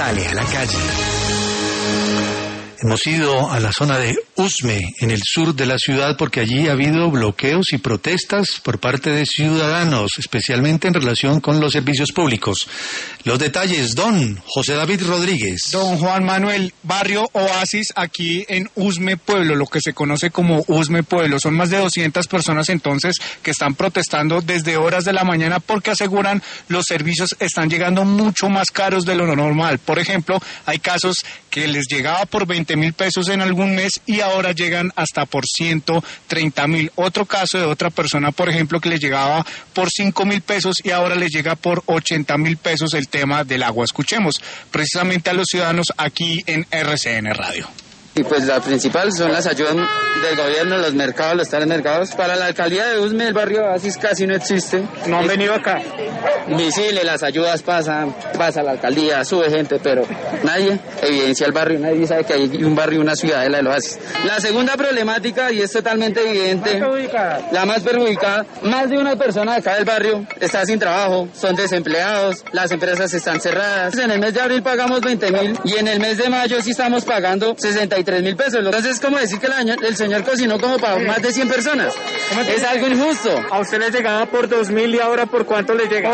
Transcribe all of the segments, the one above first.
sale a la calle. Hemos ido a la zona de Usme, en el sur de la ciudad, porque allí ha habido bloqueos y protestas por parte de ciudadanos, especialmente en relación con los servicios públicos. Los detalles, don José David Rodríguez. Don Juan Manuel, barrio Oasis aquí en Usme Pueblo, lo que se conoce como Usme Pueblo. Son más de 200 personas entonces que están protestando desde horas de la mañana porque aseguran los servicios están llegando mucho más caros de lo normal. Por ejemplo, hay casos que les llegaba por 20.000 pesos en algún mes y ahora llegan hasta por 130.000. Otro caso de otra persona, por ejemplo, que les llegaba por 5.000 pesos y ahora les llega por 80.000 pesos el tema del agua. Escuchemos precisamente a los ciudadanos aquí en RCN Radio. Y pues la principal son las ayudas del gobierno, los mercados, los tales mercados. Para la alcaldía de Usme, el barrio Oasis casi no existe. ¿No han venido acá? Visible, las ayudas pasa la alcaldía, sube gente, pero nadie evidencia el barrio, nadie sabe que hay un barrio, una ciudadela del Oasis. La segunda problemática, y es totalmente evidente, la más perjudicada, más de una persona de acá del barrio está sin trabajo, son desempleados, las empresas están cerradas. En el mes de abril pagamos 20.000 y en el mes de mayo sí estamos pagando 63.000 pesos. Entonces es como decir que el señor cocinó como para más de 100 personas. Es algo injusto. A usted le llegaba por 2.000 y ahora ¿por cuánto le llega? Por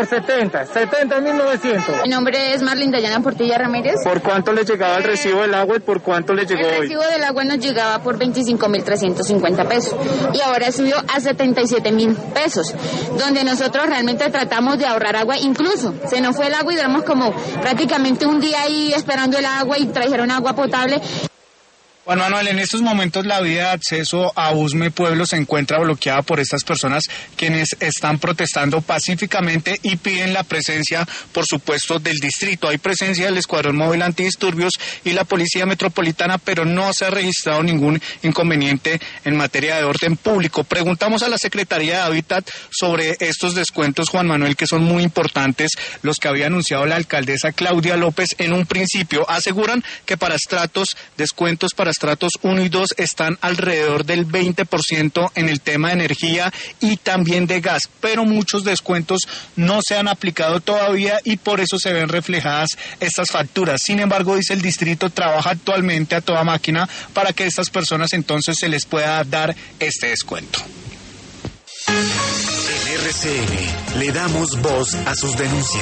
70.900. Mi nombre es Marlin Dayana Portilla Ramírez. ¿Por cuánto le llegaba el recibo del agua y por cuánto le llegó hoy? El recibo del agua nos llegaba por 25.350 pesos y ahora subió a 77.000 pesos, donde nosotros realmente tratamos de ahorrar agua. Incluso se nos fue el agua y duramos como prácticamente un día ahí esperando el agua y trajeron agua potable. Juan Manuel, en estos momentos la vía de acceso a Usme Pueblo se encuentra bloqueada por estas personas quienes están protestando pacíficamente y piden la presencia, por supuesto, del distrito. Hay presencia del Escuadrón Móvil Antidisturbios y la Policía Metropolitana, pero no se ha registrado ningún inconveniente en materia de orden público. Preguntamos a la Secretaría de Hábitat sobre estos descuentos, Juan Manuel, que son muy importantes, los que había anunciado la alcaldesa Claudia López en un principio. Aseguran que para descuentos para estratos 1 y 2 están alrededor del 20% en el tema de energía y también de gas, pero muchos descuentos no se han aplicado todavía y por eso se ven reflejadas estas facturas. Sin embargo, dice el distrito, trabaja actualmente a toda máquina para que a estas personas entonces se les pueda dar este descuento. En RCN le damos voz a sus denuncias.